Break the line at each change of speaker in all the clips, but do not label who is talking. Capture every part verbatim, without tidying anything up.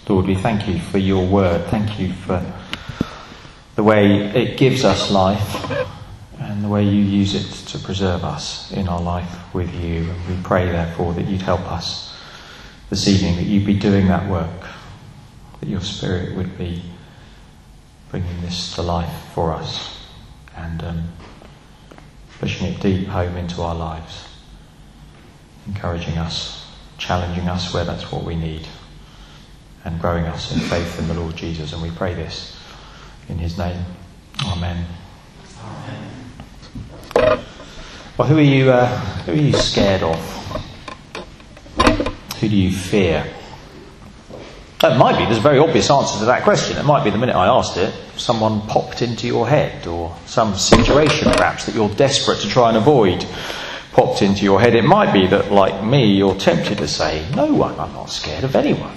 Lord, we thank you for your word. Thank you for the way it gives us life and the way you use it to preserve us in our life with you. And we pray, therefore, that you'd help us this evening, that you'd be doing that work, that your Spirit would be bringing this to life for us and um, pushing it deep home into our lives, encouraging us, challenging us where that's what we need, and growing us in faith in the Lord Jesus. And we pray this in his name. Amen. Amen. Well, who are you, uh, who are you scared of? Who do you fear? That might be, there's a very obvious answer to that question. It might be the minute I asked it, someone popped into your head, or some situation perhaps that you're desperate to try and avoid popped into your head. It might be that, like me, you're tempted to say, no one, I'm not scared of anyone.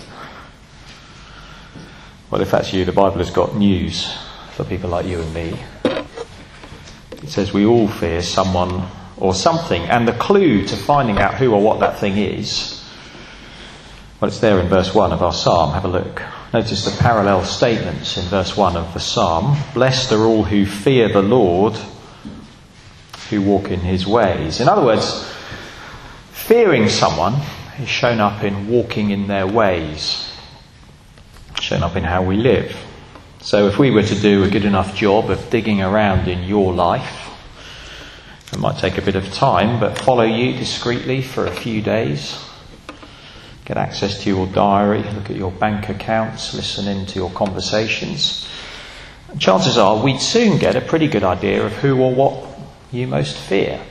Well, if that's you, the Bible has got news for people like you and me. It says we all fear someone or something, and the clue to finding out who or what that thing is, well, it's there in verse one of our psalm. Have a look. Notice the parallel statements in verse one of the psalm. Blessed are all who fear the Lord, who walk in his ways. In other words, fearing someone is shown up in walking in their ways, shown up in how we live. So if we were to do a good enough job of digging around in your life, it might take a bit of time, but follow you discreetly for a few days, get access to your diary, look at your bank accounts, listen in to your conversations. And chances are we'd soon get a pretty good idea of who or what you most fear.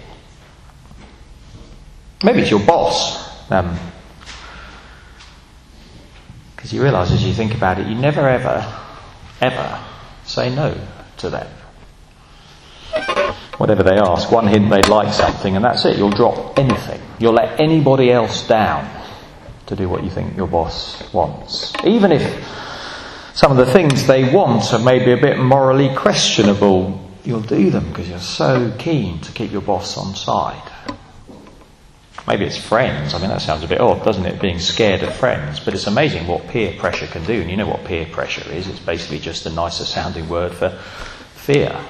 Maybe it's your boss. Um, because you realise as you think about it, you never ever, ever say no to them. Whatever they ask, one hint they'd like something, and that's it. You'll drop anything. You'll let anybody else down to do what you think your boss wants. Even if some of the things they want are maybe a bit morally questionable, you'll do them because you're so keen to keep your boss on side. Maybe it's friends. I mean, that sounds a bit odd, doesn't it, being scared of friends? But it's amazing what peer pressure can do. And you know what peer pressure is. It's basically just a nicer sounding word for fear.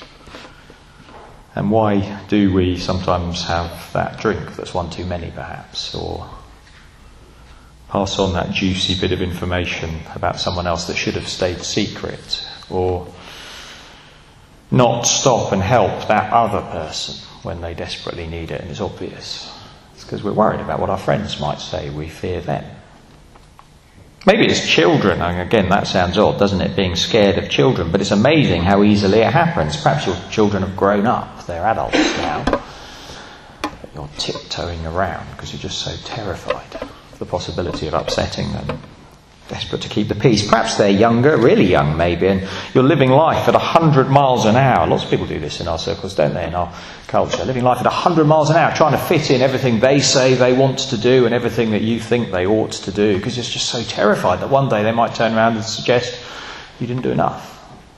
And why do we sometimes have that drink that's one too many, perhaps, or pass on that juicy bit of information about someone else that should have stayed secret, or not stop and help that other person when they desperately need it and it's obvious? It's because we're worried about what our friends might say. We fear them. Maybe it's children. I mean, again, that sounds odd, doesn't it, being scared of children? But it's amazing how easily it happens. Perhaps your children have grown up. They're adults now. But you're tiptoeing around because you're just so terrified of the possibility of upsetting them. Desperate to keep the peace. Perhaps they're younger, really young maybe, and you're living life at one hundred miles an hour. Lots of people do this in our circles, don't they, in our culture? Living life at one hundred miles an hour, trying to fit in everything they say they want to do and everything that you think they ought to do, because you're just so terrified that one day they might turn around and suggest you didn't do enough.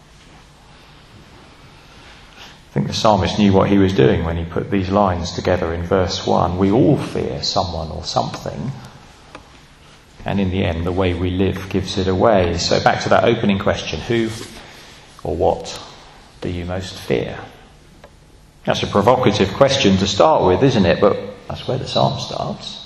I think the psalmist knew what he was doing when he put these lines together in verse one. We all fear someone or something. And in the end, the way we live gives it away. So back to that opening question, who or what do you most fear? That's a provocative question to start with, isn't it? But that's where the psalm starts.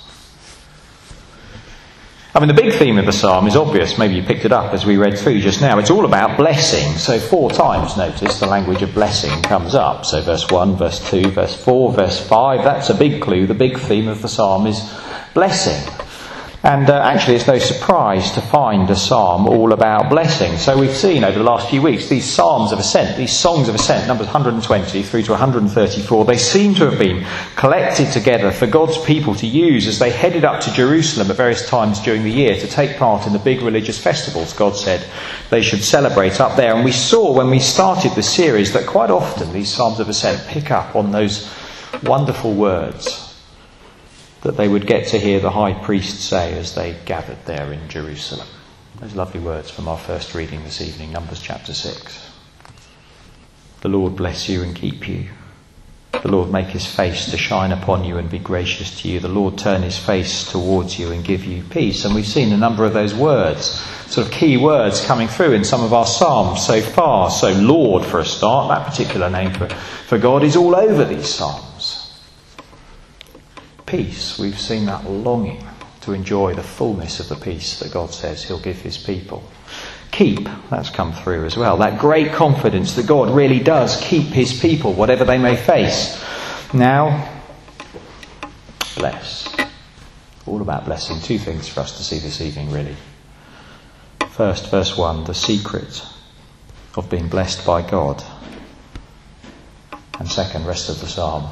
I mean, the big theme of the psalm is obvious. Maybe you picked it up as we read through just now. It's all about blessing. So four times, notice, the language of blessing comes up. So verse one, verse two, verse four, verse five. That's a big clue. The big theme of the psalm is blessing. And uh, actually it's no surprise to find a psalm all about blessing. So we've seen over the last few weeks these psalms of ascent, these songs of ascent, numbers one hundred twenty through to one hundred thirty-four, they seem to have been collected together for God's people to use as they headed up to Jerusalem at various times during the year to take part in the big religious festivals God said they should celebrate up there. And we saw when we started the series that quite often these psalms of ascent pick up on those wonderful words that they would get to hear the high priest say as they gathered there in Jerusalem. Those lovely words from our first reading this evening, Numbers chapter six. The Lord bless you and keep you. The Lord make his face to shine upon you and be gracious to you. The Lord turn his face towards you and give you peace. And we've seen a number of those words, sort of key words coming through in some of our psalms so far. So Lord, for a start, that particular name for, for God is all over these psalms. Peace, we've seen that longing to enjoy the fullness of the peace that God says he'll give his people. Keep, that's come through as well. That great confidence that God really does keep his people, whatever they may face. Now, bless. All about blessing. Two things for us to see this evening, really. First, verse one, the secret of being blessed by God. And second, rest of the psalm,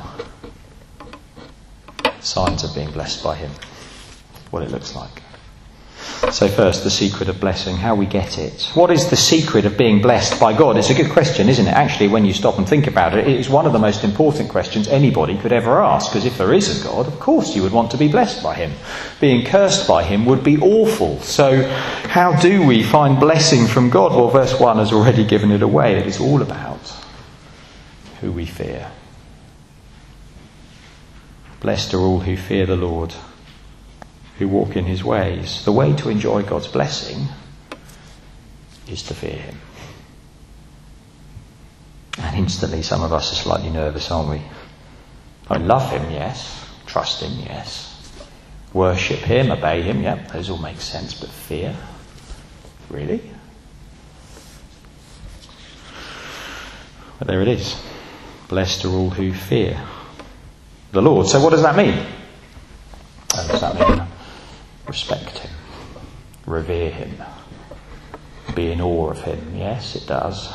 signs of being blessed by him. What it looks like. So first, the secret of blessing, how we get it. What is the secret of being blessed by God? It's a good question, isn't it? Actually, when you stop and think about it, it is one of the most important questions anybody could ever ask. Because if there is a God, of course you would want to be blessed by him. Being cursed by him would be awful. So how do we find blessing from God? Well, verse one has already given it away. It is all about who we fear. Blessed are all who fear the Lord, who walk in his ways. The way to enjoy God's blessing is to fear him. And instantly some of us are slightly nervous, aren't we? I love him, yes. Trust him, yes. Worship him, obey him, yep, those all make sense. But fear? Really? But there it is. Blessed are all who fear the Lord. So what does that mean? What does that mean? Respect him, revere him, be in awe of him. Yes, it does.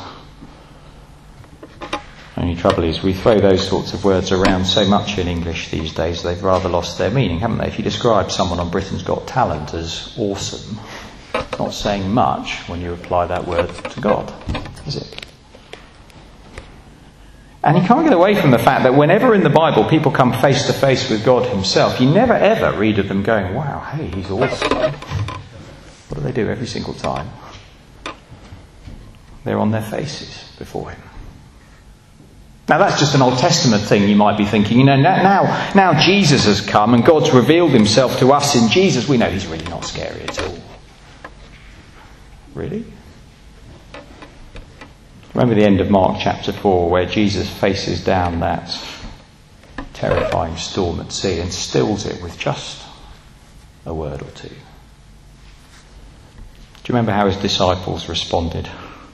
Only trouble is we throw those sorts of words around so much in English these days, they've rather lost their meaning, haven't they? If you describe someone on Britain's Got Talent as awesome, it's not saying much when you apply that word to God, is it? And you can't get away from the fact that whenever in the Bible people come face to face with God himself, you never ever read of them going, wow, hey, he's awesome. What do they do every single time? They're on their faces before him. Now that's just an Old Testament thing, you might be thinking. You know, now, now Jesus has come and God's revealed himself to us in Jesus. We know he's really not scary at all. Really? Remember the end of Mark chapter four, where Jesus faces down that terrifying storm at sea and stills it with just a word or two. Do you remember how his disciples responded?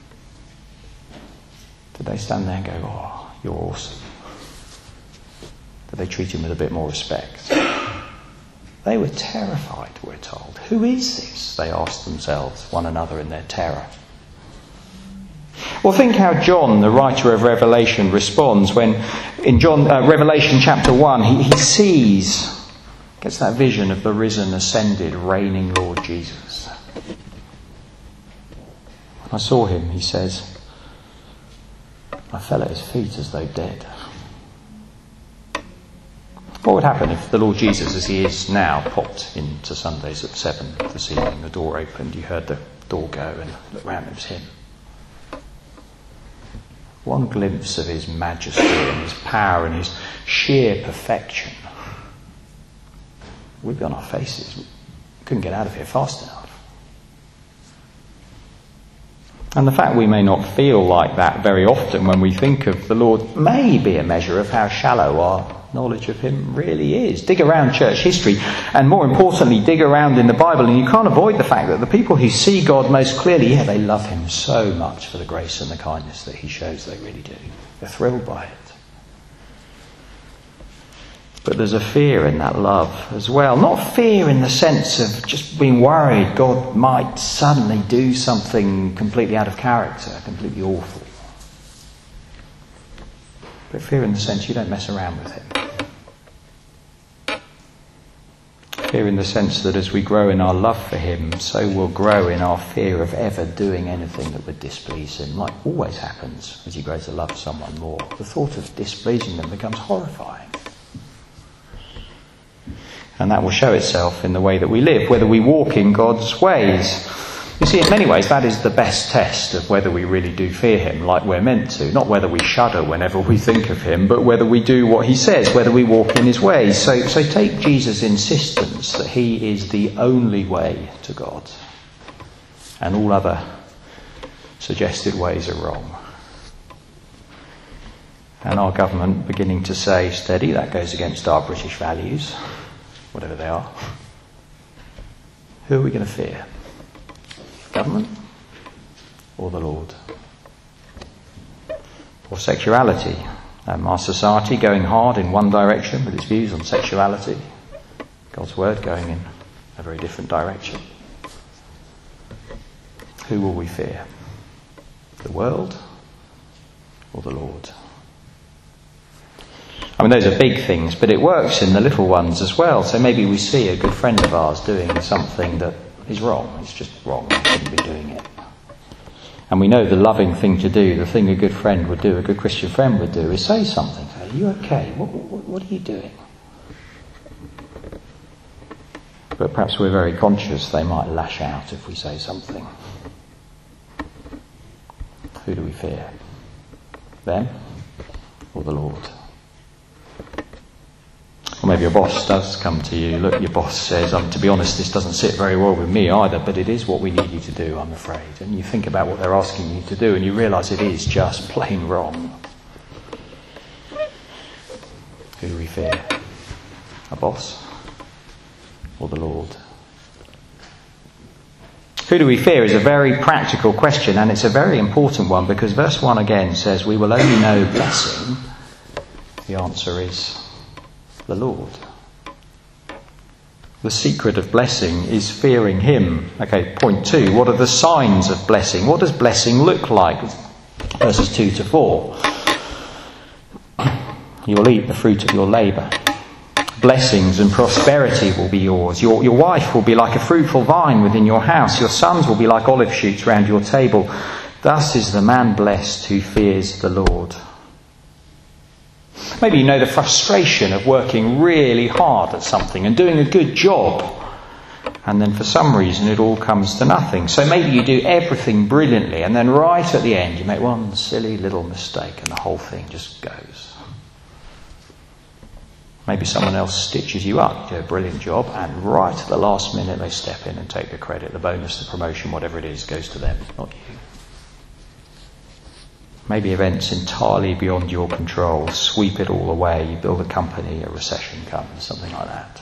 Did they stand there and go, oh, you're awesome? Did they treat him with a bit more respect? They were terrified, we're told. Who is this? They asked themselves, one another in their terror. Well, think how John, the writer of Revelation, responds when in John uh, Revelation chapter one he, he sees, gets that vision of the risen, ascended, reigning Lord Jesus. When I saw him, he says, I fell at his feet as though dead. What would happen if the Lord Jesus, as he is now, popped into Sundays at seven this evening, the door opened, you heard the door go and looked round, it was him. One glimpse of his majesty and his power and his sheer perfection. We'd be on our faces. We couldn't get out of here fast enough. And the fact we may not feel like that very often when we think of the Lord may be a measure of how shallow our knowledge of him really is. Dig around church history and more importantly dig around in the Bible and you can't avoid the fact that the people who see God most clearly, yeah, they love him so much for the grace and the kindness that he shows. They really do. They're thrilled by it. But there's a fear in that love as well. Not fear in the sense of just being worried God might suddenly do something completely out of character, completely awful. But fear in the sense you don't mess around with him. Fear in the sense that as we grow in our love for him, so we'll grow in our fear of ever doing anything that would displease him, like always happens as you grow to love someone more. The thought of displeasing them becomes horrifying. And that will show itself in the way that we live, whether we walk in God's ways. You see, in many ways, that is the best test of whether we really do fear him like we're meant to. Not whether we shudder whenever we think of him, but whether we do what he says, whether we walk in his ways. So, so take Jesus' insistence that he is the only way to God, and all other suggested ways are wrong. And our government beginning to say, steady, that goes against our British values, whatever they are. Who are we going to fear? Government or the Lord? Or sexuality. Um, our society going hard in one direction with its views on sexuality. God's word going in a very different direction. Who will we fear? The world or the Lord? I mean, those are big things, but it works in the little ones as well. So maybe we see a good friend of ours doing something that is wrong. It's just wrong. He shouldn't be doing it. And we know the loving thing to do, the thing a good friend would do, a good Christian friend would do, is say something. Say, are you okay? What, what, what are you doing? But perhaps we're very conscious they might lash out if we say something. Who do we fear? Them or the Lord? Or maybe your boss does come to you. Look, your boss says, um, to be honest, this doesn't sit very well with me either, but it is what we need you to do, I'm afraid. And you think about what they're asking you to do and you realise it is just plain wrong. Who do we fear? A boss or the Lord? Who do we fear is a very practical question, and it's a very important one, because verse one again says we will only know blessing. The answer is the Lord. The secret of blessing is fearing him. Okay, point two. What are the signs of blessing? What does blessing look like? Verses two to four. You will eat the fruit of your labour. Blessings and prosperity will be yours. Your, your wife will be like a fruitful vine within your house. Your sons will be like olive shoots round your table. Thus is the man blessed who fears the Lord. Maybe you know the frustration of working really hard at something and doing a good job, and then for some reason it all comes to nothing. So maybe you do everything brilliantly, and then right at the end you make one silly little mistake and the whole thing just goes. Maybe someone else stitches you up, you do a brilliant job, and right at the last minute they step in and take the credit. The bonus, the promotion, whatever it is, goes to them, not you. Maybe events entirely beyond your control sweep it all away. You build a company, a recession comes, something like that.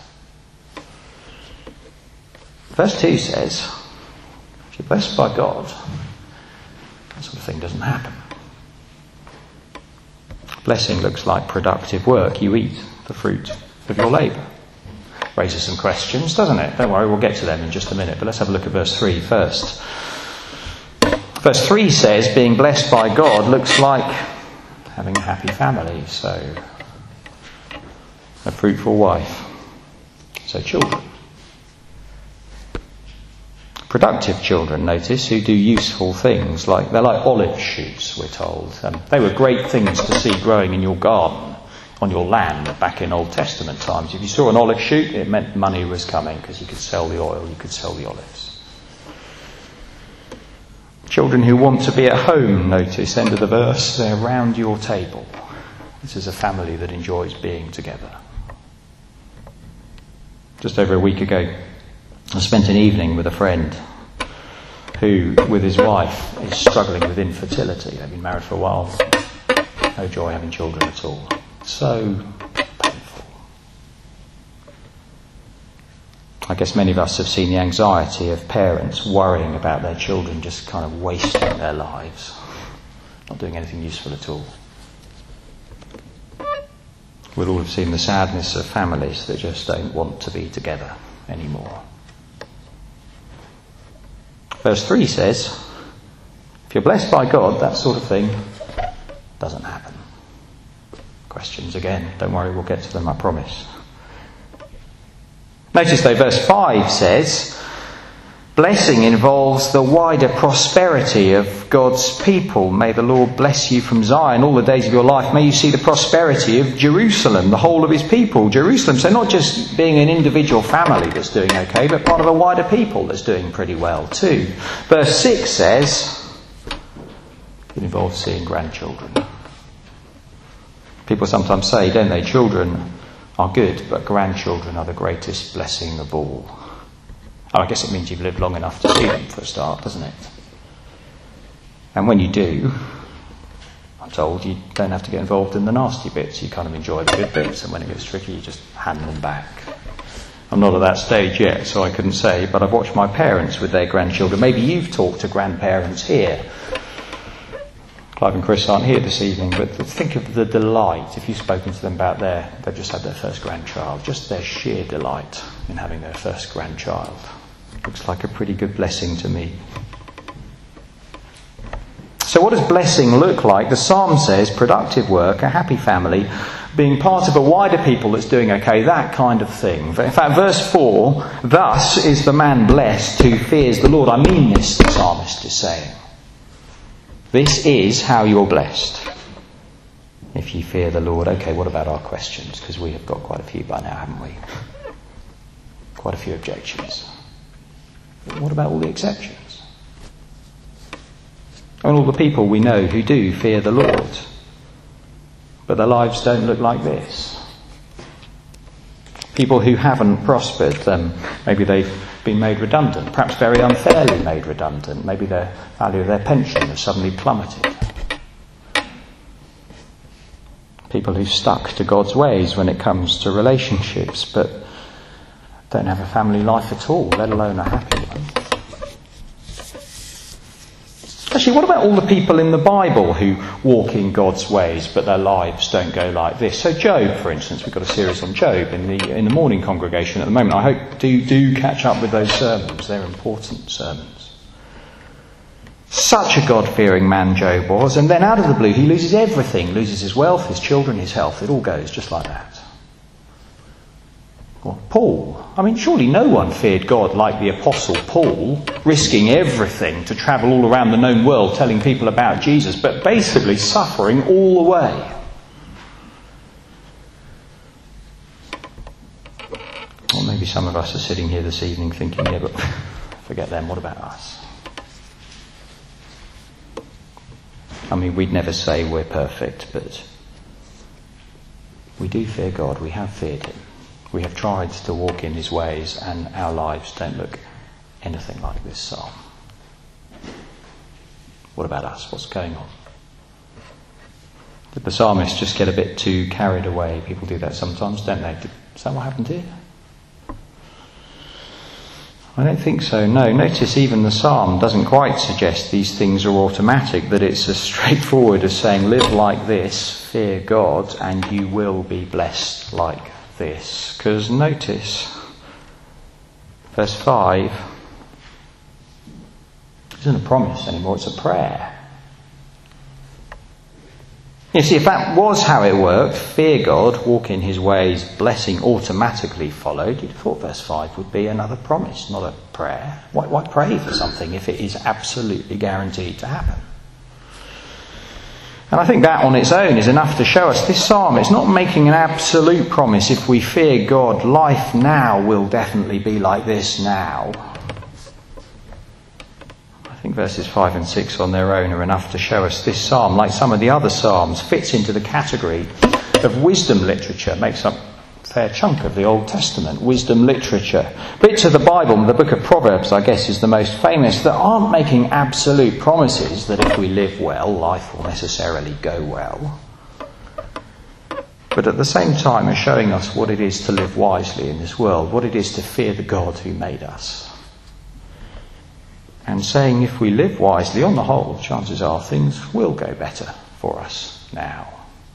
Verse two says, if you're blessed by God, that sort of thing doesn't happen. Blessing looks like productive work. You eat the fruit of your labour. Raises some questions, doesn't it? Don't worry, we'll get to them in just a minute. But let's have a look at verse three first. Verse three says, being blessed by God looks like having a happy family. So, a fruitful wife. So, children. Productive children, notice, who do useful things. Like they're like olive shoots, we're told. Um, they were great things to see growing in your garden, on your land, back in Old Testament times. If you saw an olive shoot, it meant money was coming, because you could sell the oil, you could sell the olives. Children who want to be at home, notice, end of the verse, they're round your table. This is a family that enjoys being together. Just over a week ago, I spent an evening with a friend who, with his wife, is struggling with infertility. They've been married for a while. No joy having children at all. So painful. I guess many of us have seen the anxiety of parents worrying about their children just kind of wasting their lives, not doing anything useful at all. We'll all have seen the sadness of families that just don't want to be together anymore. Verse three says, if you're blessed by God, that sort of thing doesn't happen. Questions again. Don't worry, we'll get to them, I promise. Notice though, verse five says, Blessing involves the wider prosperity of God's people. May the Lord bless you from Zion all the days of your life. May you see the prosperity of Jerusalem, the whole of his people, Jerusalem. So not just being an individual family that's doing okay, but part of a wider people that's doing pretty well too. Verse six says it involves seeing grandchildren. People sometimes say, don't they, children are good, but grandchildren are the greatest blessing of all. Oh, I guess it means you've lived long enough to see them for a start, doesn't it? And when you do, I'm told you don't have to get involved in the nasty bits. You kind of enjoy the good bits, and when it gets tricky, you just hand them back. I'm not at that stage yet, so I couldn't say, but I've watched my parents with their grandchildren. Maybe you've talked to grandparents here. Clive and Chris aren't here this evening, but think of the delight if you've spoken to them about their, they've just had their first grandchild, just their sheer delight in having their first grandchild. Looks like a pretty good blessing to me. So what does blessing look like? The psalm says productive work, a happy family, being part of a wider people that's doing okay, that kind of thing. In fact, verse four, thus is the man blessed who fears the Lord. I mean this, the psalmist is saying. This is how you're blessed. If you fear the Lord. Okay, what about our questions? Because we have got quite a few by now, haven't we? Quite a few objections. What about all the exceptions? And all the people we know who do fear the Lord, but their lives don't look like this. People who haven't prospered, um, maybe they've been made redundant, perhaps very unfairly made redundant. Maybe the value of their pension has suddenly plummeted. People who've stuck to God's ways when it comes to relationships, but don't have a family life at all, let alone a happy one. Actually, what about all the people in the Bible who walk in God's ways, but their lives don't go like this? So Job, for instance, we've got a series on Job in the in the morning congregation at the moment. I hope do do catch up with those sermons. They're important sermons. Such a God-fearing man Job was, and then out of the blue he loses everything, loses his wealth, his children, his health. It all goes just like that. Or Paul. I mean, surely no one feared God like the Apostle Paul, risking everything to travel all around the known world telling people about Jesus, but basically suffering all the way. Or maybe some of us are sitting here this evening thinking, yeah, but forget them, what about us? I mean, we'd never say we're perfect, but we do fear God, we have feared him. We have tried to walk in his ways, and our lives don't look anything like this psalm. What about us? What's going on? Did the psalmist just get a bit too carried away? People do that sometimes, don't they? Is that what happened here? I don't think so, no. Notice even the psalm doesn't quite suggest these things are automatic, that it's as straightforward as saying, live like this, fear God, and you will be blessed like this. Because notice, verse five isn't a promise anymore, it's a prayer. You see, if that was how it worked, fear God, walk in his ways, blessing automatically followed, you'd have thought verse five would be another promise, not a prayer. Why, why pray for something if it is absolutely guaranteed to happen? And I think that on its own is enough to show us this psalm is not making an absolute promise. If we fear God, life now will definitely be like this now. I think verses five and six on their own are enough to show us this psalm, like some of the other psalms, fits into the category of wisdom literature, makes up a fair chunk of the Old Testament, wisdom literature. Bits of the Bible, the book of Proverbs, I guess, is the most famous, that aren't making absolute promises that if we live well, life will necessarily go well. But at the same time are showing us what it is to live wisely in this world, what it is to fear the God who made us. And saying if we live wisely, on the whole, chances are things will go better for us now.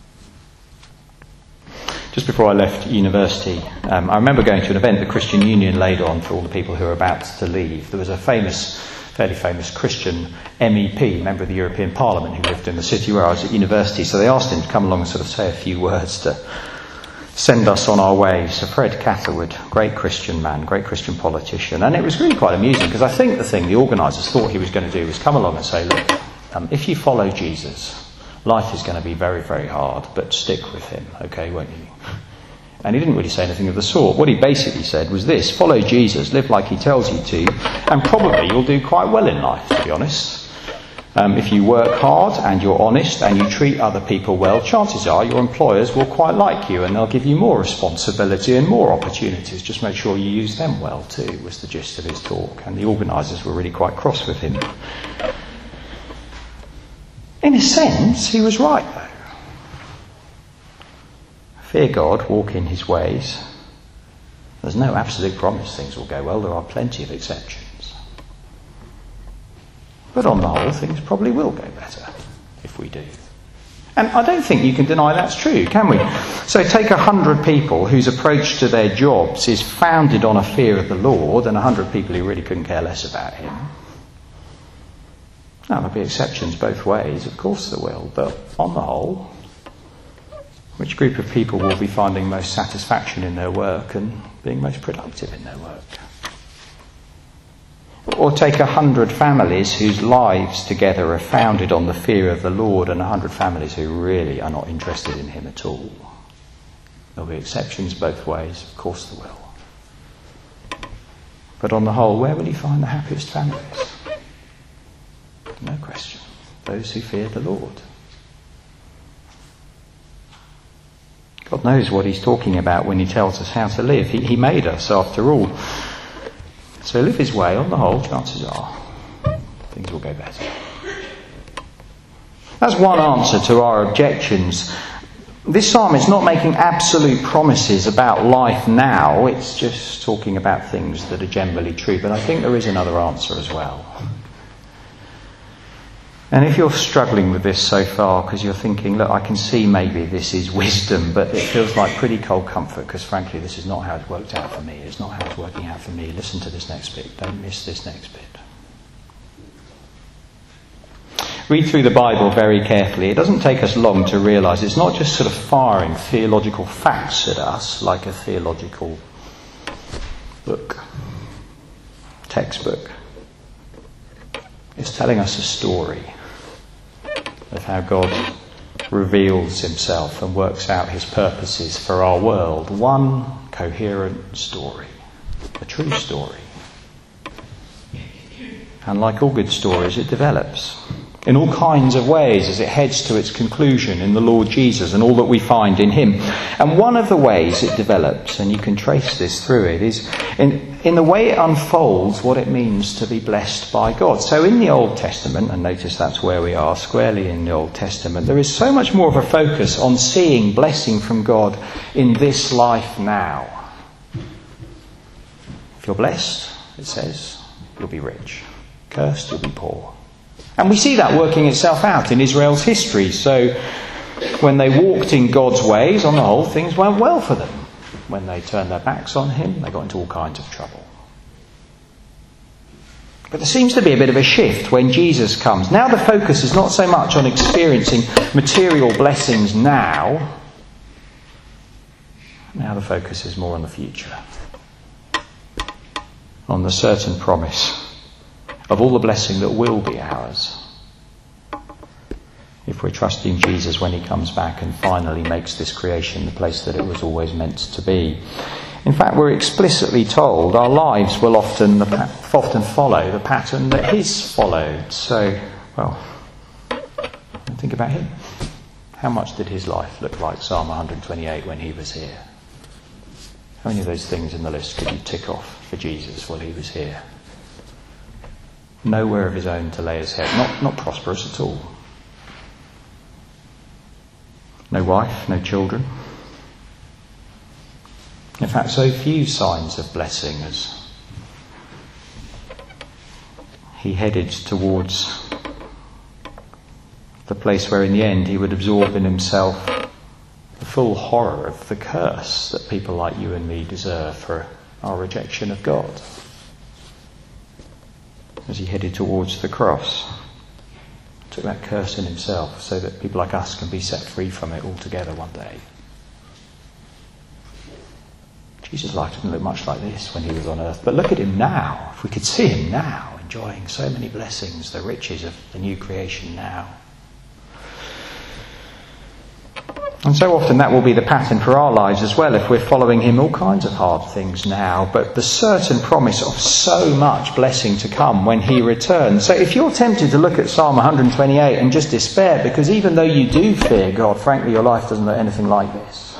Just before I left university, um, I remember going to an event the Christian Union laid on for all the people who were about to leave. There was a famous, fairly famous Christian M E P, member of the European Parliament, who lived in the city where I was at university. So they asked him to come along and sort of say a few words to send us on our way. So Fred Catherwood, great Christian man, great Christian politician. And it was really quite amusing because I think the thing the organisers thought he was going to do was come along and say, look, um, if you follow Jesus, life is going to be very, very hard, but stick with him, okay, won't you? And he didn't really say anything of the sort. What he basically said was this: follow Jesus, live like he tells you to, and probably you'll do quite well in life, to be honest. Um, if you work hard and you're honest and you treat other people well, chances are your employers will quite like you and they'll give you more responsibility and more opportunities. Just make sure you use them well too, was the gist of his talk. And the organisers were really quite cross with him. In a sense, he was right though. Fear God, walk in his ways. There's no absolute promise things will go well. There are plenty of exceptions. But on the whole, things probably will go better if we do. And I don't think you can deny that's true, can we? So take a hundred people whose approach to their jobs is founded on a fear of the Lord, and a hundred people who really couldn't care less about him. Now, there'll be exceptions both ways, of course there will, but on the whole, which group of people will be finding most satisfaction in their work and being most productive in their work? Or take a hundred families whose lives together are founded on the fear of the Lord, and a hundred families who really are not interested in him at all. There'll be exceptions both ways, of course there will. But on the whole, where will you find the happiest families? No question. Those who fear the Lord. God knows what he's talking about when he tells us how to live. He, he made us, after all. So live his way, on the whole, chances are things will go better. That's one answer to our objections. This psalm is not making absolute promises about life now, it's just talking about things that are generally true. But I think there is another answer as well. And if you're struggling with this so far because you're thinking, look, I can see maybe this is wisdom, but it feels like pretty cold comfort because frankly this is not how it's worked out for me. It's not how it's working out for me. Listen to this next bit. Don't miss this next bit. Read through the Bible very carefully. It doesn't take us long to realise it's not just sort of firing theological facts at us like a theological book, textbook. It's telling us a story of how God reveals himself and works out his purposes for our world. One coherent story, a true story. And like all good stories, it develops in all kinds of ways as it heads to its conclusion in the Lord Jesus and all that we find in him. And one of the ways it develops, and you can trace this through it, is in, in the way it unfolds what it means to be blessed by God. So in the Old Testament, and notice that's where we are, squarely in the Old Testament, there is so much more of a focus on seeing blessing from God in this life now. If you're blessed, it says, you'll be rich. Cursed, you'll be poor. And we see that working itself out in Israel's history. So when they walked in God's ways, on the whole, things went well for them. When they turned their backs on him, they got into all kinds of trouble. But there seems to be a bit of a shift when Jesus comes. Now the focus is not so much on experiencing material blessings now. Now the focus is more on the future. On the certain promise of all the blessing that will be ours if we're trusting Jesus when he comes back and finally makes this creation the place that it was always meant to be. In fact, we're explicitly told our lives will often, often follow the pattern that his followed. So, well, think about him. How much did his life look like Psalm one twenty-eight when he was here? How many of those things in the list could you tick off for Jesus while he was here? Nowhere of his own to lay his head. Not, not prosperous at all. No wife, no children. In fact, so few signs of blessing as he headed towards the place where in the end he would absorb in himself the full horror of the curse that people like you and me deserve for our rejection of God. As he headed towards the cross, took that curse in himself so that people like us can be set free from it altogether one day. Jesus' life didn't look much like this when he was on earth. But look at him now. If we could see him now, enjoying so many blessings, the riches of the new creation now. And so often that will be the pattern for our lives as well, if we're following him, all kinds of hard things now, but the certain promise of so much blessing to come when he returns. So if you're tempted to look at Psalm one twenty-eight and just despair, because even though you do fear God, frankly your life doesn't look anything like this.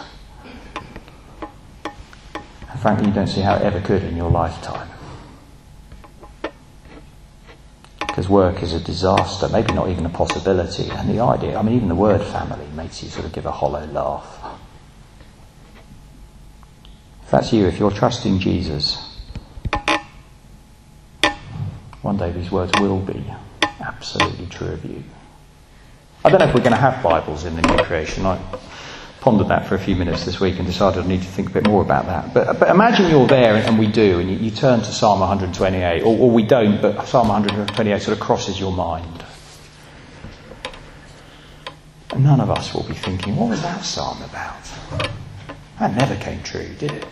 And frankly you don't see how it ever could in your lifetime. Because work is a disaster, maybe not even a possibility. And the idea, I mean, even the word family makes you sort of give a hollow laugh. If that's you, if you're trusting Jesus, one day these words will be absolutely true of you. I don't know if we're going to have Bibles in the new creation. I pondered that for a few minutes this week and decided I need to think a bit more about that. But, but imagine you're there, and we do, and you, you turn to Psalm one twenty-eight, or, or we don't, but Psalm one twenty-eight sort of crosses your mind. And none of us will be thinking, what was that psalm about? That never came true, did it?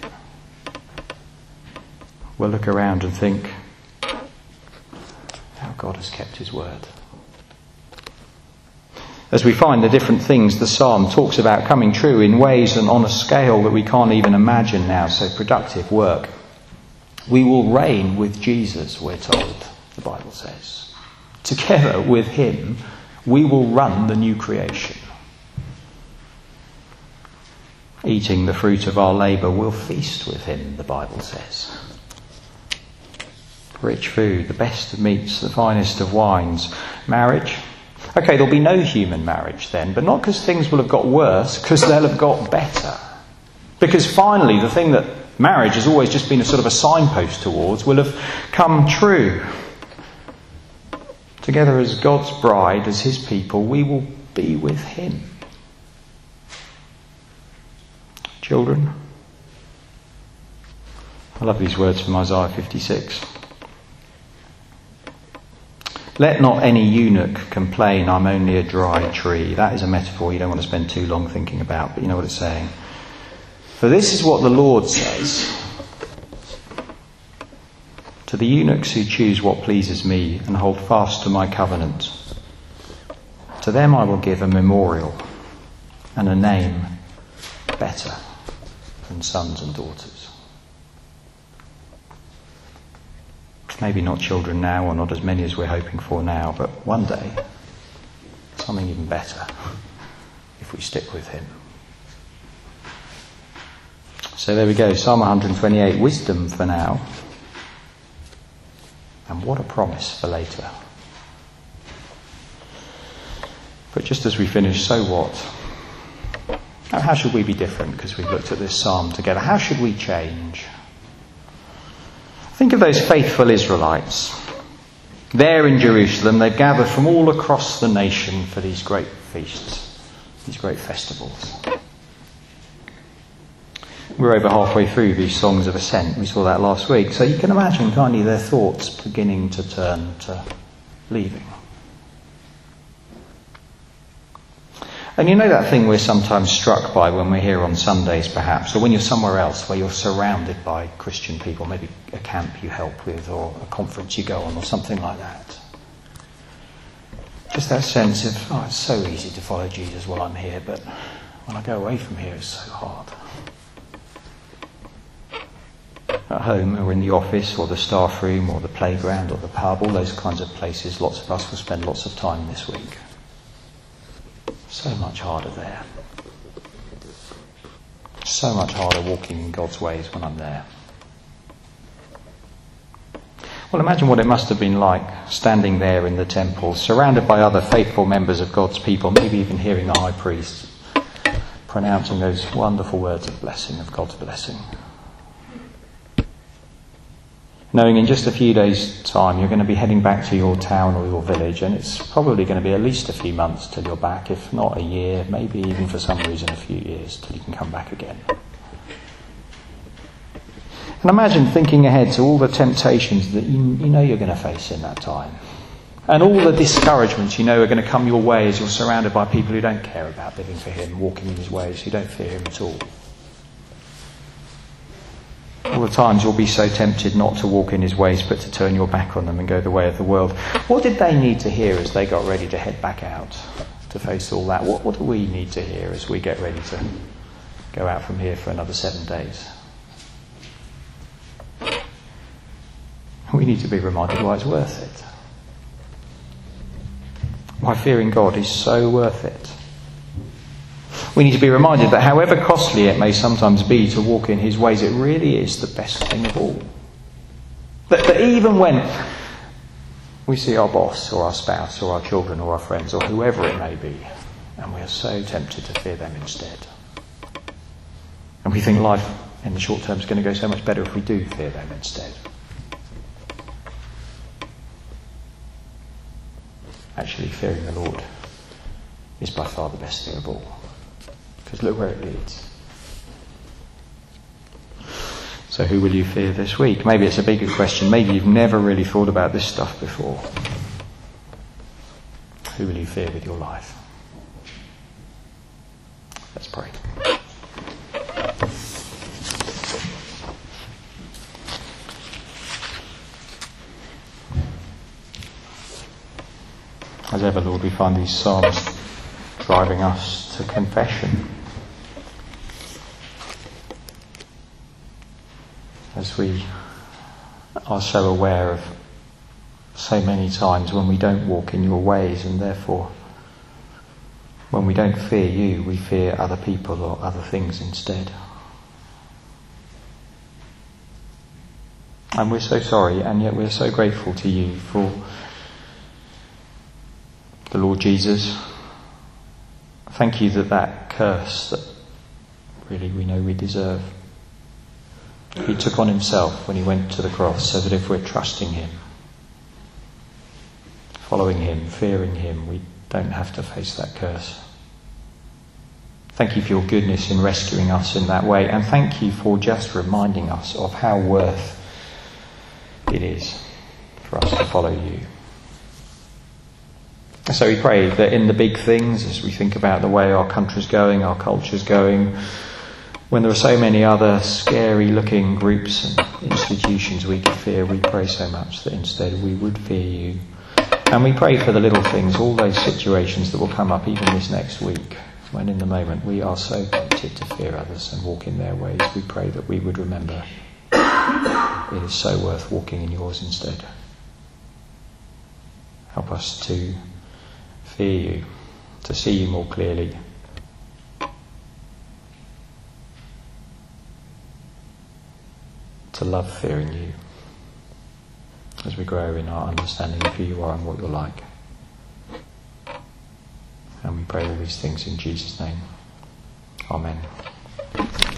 We'll look around and think how God has kept his word. As we find the different things the psalm talks about coming true in ways and on a scale that we can't even imagine now, so productive work. We will reign with Jesus, we're told, the Bible says. Together with him, we will run the new creation. Eating the fruit of our labour, we'll feast with him, the Bible says. Rich food, the best of meats, the finest of wines. Marriage. Okay, there'll be no human marriage then, but not because things will have got worse, because they'll have got better. Because finally, the thing that marriage has always just been a sort of a signpost towards will have come true. Together as God's bride, as his people, we will be with him. Children. I love these words from Isaiah fifty-six. Let not any eunuch complain, I'm only a dry tree. That is a metaphor you don't want to spend too long thinking about, but you know what it's saying. For this is what the Lord says. To the eunuchs who choose what pleases me and hold fast to my covenant, to them I will give a memorial and a name better than sons and daughters. Maybe not children now, or not as many as we're hoping for now, but one day, something even better, if we stick with him. So there we go, Psalm one twenty-eight, wisdom for now. And what a promise for later. But just as we finish, so what? Now, how should we be different? Because we've looked at this psalm together. How should we change? Think of those faithful Israelites. There in Jerusalem, they've gathered from all across the nation for these great feasts, these great festivals. We're over halfway through these songs of ascent. We saw that last week. So you can imagine, can't you, their thoughts beginning to turn to leaving. And you know that thing we're sometimes struck by when we're here on Sundays perhaps, or when you're somewhere else where you're surrounded by Christian people, maybe a camp you help with or a conference you go on or something like that. Just that sense of, oh, it's so easy to follow Jesus while I'm here, but when I go away from here it's so hard. At home or in the office or the staff room or the playground or the pub, all those kinds of places, lots of us will spend lots of time this week. So much harder there. So much harder walking in God's ways when I'm there. Well, imagine what it must have been like standing there in the temple, surrounded by other faithful members of God's people, maybe even hearing the high priest pronouncing those wonderful words of blessing, of God's blessing. Knowing in just a few days' time you're going to be heading back to your town or your village, and it's probably going to be at least a few months till you're back, if not a year, maybe even for some reason a few years till you can come back again. And imagine thinking ahead to all the temptations that you, you know you're going to face in that time. And all the discouragements you know are going to come your way as you're surrounded by people who don't care about living for him, walking in his ways, who don't fear him at all. All the times you'll be so tempted not to walk in his ways, but to turn your back on them and go the way of the world. What did they need to hear as they got ready to head back out to face all that? What, what do we need to hear as we get ready to go out from here for another seven days? We need to be reminded why it's worth it. Why fearing God is so worth it. We need to be reminded that however costly it may sometimes be to walk in his ways, it really is the best thing of all. That, that even when we see our boss or our spouse or our children or our friends or whoever it may be, and we are so tempted to fear them instead, and we think life in the short term is going to go so much better if we do fear them instead. Actually, fearing the Lord is by far the best thing of all. Because look where it leads. So who will you fear this week? Maybe it's a bigger question. Maybe you've never really thought about this stuff before. Who will you fear with your life? Let's pray. As ever, Lord, we find these psalms driving us to confession. As we are so aware of so many times when we don't walk in your ways, and therefore when we don't fear you, we fear other people or other things instead. And we're so sorry, and yet we're so grateful to you for the Lord Jesus. Thank you that that curse that really we know we deserve, he took on himself when he went to the cross, so that if we're trusting him, following him, fearing him, we don't have to face that curse. Thank you for your goodness in rescuing us in that way, and thank you for just reminding us of how worth it is for us to follow you. So we pray that in the big things, as we think about the way our country's going, our culture's going, when there are so many other scary looking groups and institutions we could fear, we pray so much that instead we would fear you. And we pray for the little things, all those situations that will come up even this next week, when in the moment we are so tempted to fear others and walk in their ways. We pray that we would remember it is so worth walking in yours instead. Help us to fear you, to see you more clearly, to love fearing you as we grow in our understanding of who you are and what you're like. And we pray all these things in Jesus' name. Amen.